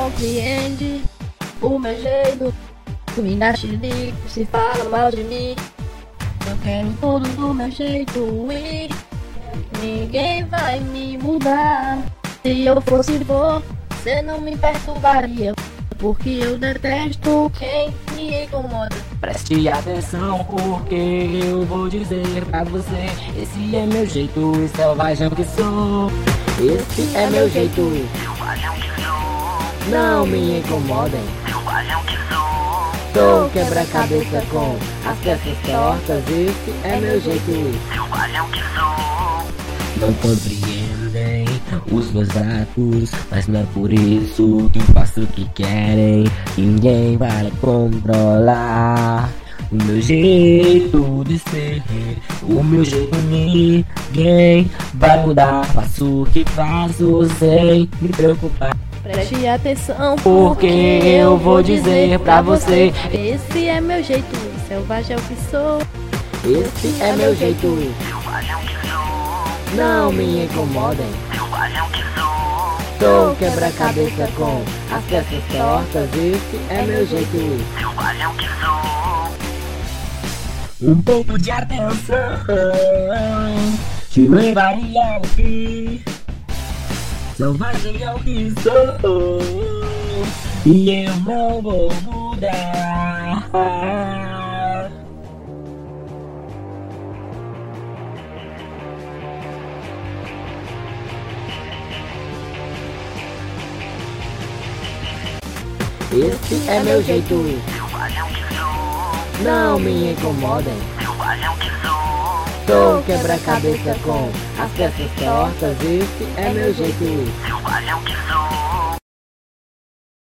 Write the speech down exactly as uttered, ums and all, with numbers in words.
compreende o meu jeito. Tu me dá xilique, se fala mal de mim. Eu quero tudo do meu jeito e ninguém vai me mudar. Se eu fosse você não me perturbaria, porque eu detesto quem me incomoda. Preste atenção porque eu vou dizer pra você: esse é meu jeito, selvagem que sou. Esse é meu jeito, selvagem que sou. Não me incomodem, selvagem que sou. Sou quebra-cabeça com as peças tortas. Esse é meu jeito, selvagem que sou. Não compreendem os meus atos, mas não é por isso que faço o que querem. Ninguém vai controlar o meu jeito de ser, o meu jeito ninguém vai mudar. Faço o que faço sem me preocupar. Preste atenção porque eu vou dizer pra você: esse é meu jeito, selvagem que sou. Esse é meu jeito, selvagem que sou. Não me incomodem, selvagem que sou. Sou quebra-cabeça com as peças tortas. Esse é meu jeito, selvagem que sou. Um pouco de atenção te levaria ao fim. Selvagem é o que sou e eu não vou mudar. Esse é meu jeito, selvagem que sou. Não me incomodem, selvagem que sou. Sou quebra-cabeça com as peças tortas. Esse é meu jeito, selvagem que sou.